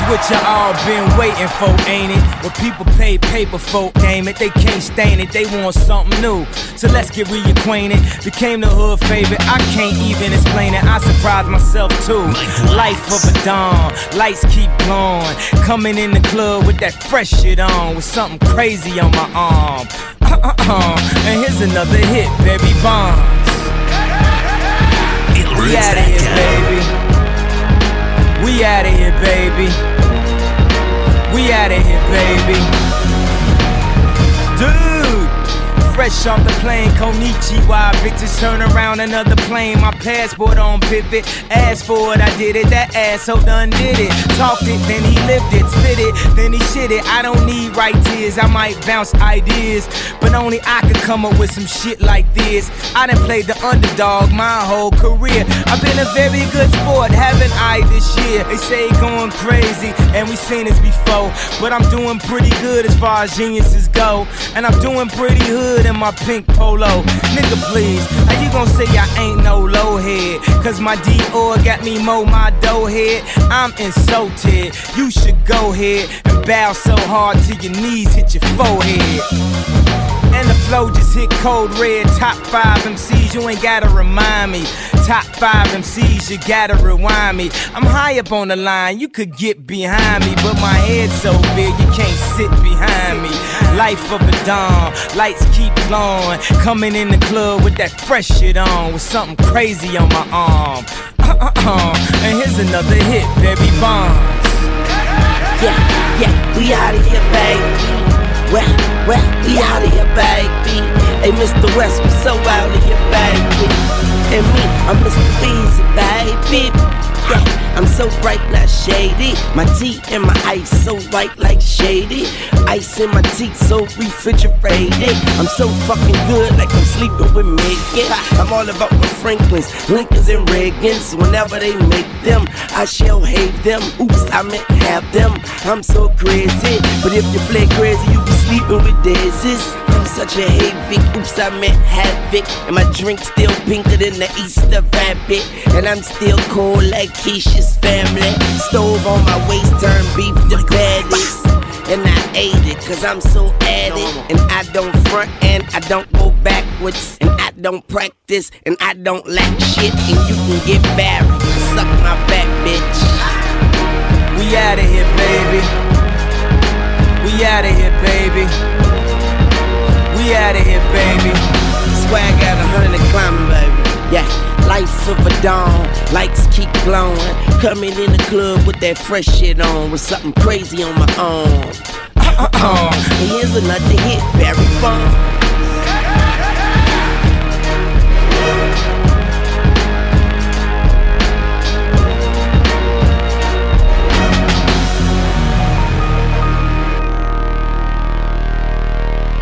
what you all been waiting for, ain't it? When people pay paper folk, game it, they can't stain it, they want something new. So let's get reacquainted. Became the hood favorite, I can't even explain it. I surprised myself too. Life of a dawn, lights keep glowing. Coming in the club with that fresh shit on, with something crazy on my arm. And here's another hit, Barry Bonds. We outta here, baby. We outta here, baby. We outta here, baby. Dude, fresh off the plane, Konichiwa. Bitches turn around, another plane. My passport on pivot. Asked for it, I did it. That asshole done did it. Talked it, then he lived it. Spit it, then he shit it. I don't need right tears, I might bounce ideas, but only I could come up with some shit like this. I done played the underdog my whole career. I've been a very good sport, haven't I, this year? They say going crazy, and we seen this before, but I'm doing pretty good as far as geniuses go. And I'm doing pretty hood in my pink polo. Nigga, please, how you gon' say I ain't no low head? Cause my Dior got me mow my dough head. I'm insulted, you should go ahead and bow so hard till your knees hit your forehead. And the flow just hit code red. Top 5 MCs, you ain't gotta remind me. Top 5 MCs, you gotta rewind me. I'm high up on the line, you could get behind me, but my head's so big, you can't sit behind me. Life of a dawn, lights keep glowing. Coming in the club with that fresh shit on, with something crazy on my arm. And here's another hit, Barry Bonds. Yeah, we outta here, baby. Well, we outta here, baby. Hey, Mr. West, we so outta here, baby. And me, I'm Mr. Beezy, baby. Yeah, I'm so bright, not shady. My tea and my ice so white like shady. Ice in my teeth so refrigerated. I'm so fucking good like I'm sleeping with Megan. I'm all about my Franklins, Lincolns and Reagans. Whenever they make them, I shall hate them. Oops, I meant have them. I'm so crazy, but if you play crazy, you be sleeping with daisies. I'm such a havoc, oops, I meant havoc. And my drink still pinker than the Easter rabbit. And I'm still cold like Keisha's family. Stove on my waist, turn beef to patties. And I ate it, cause I'm so at it. And I don't front and I don't go backwards. And I don't practice and I don't lack shit. And you can get married, suck my back, bitch. We outta here, baby. We outta here, baby. We outta here, baby. Swag out 100 and climbing, baby. Yeah, life of a dawn, lights keep glowing. Coming in the club with that fresh shit on, with something crazy on my arm. And here's another hit, Barry Bonds.